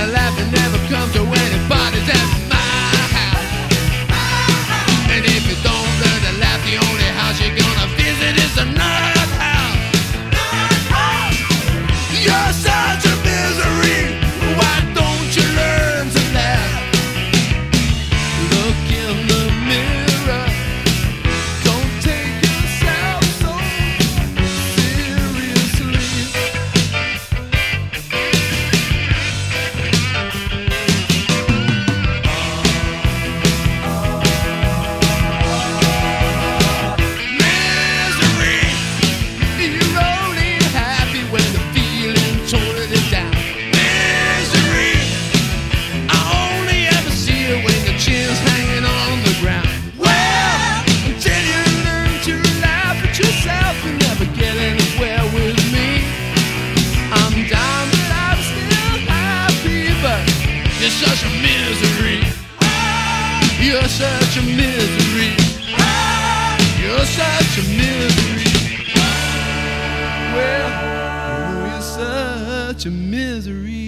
the laughing never comes to anybody's at my house. And if you don't learn to laugh, the only house you're gonna visit is another house. You're such a misery. Why don't you learn to laugh? Look in the mirror. Don't take yourself so seriously. Misery. You're only happy when the feeling totally down. Misery. I only ever see it when your chin's hanging on the ground. Well, until you learn to laugh at yourself, you never get anywhere with me. I'm down but I'm still happy, but you're such a misery. You're such a misery. You're such a misery. Well, you're such a misery.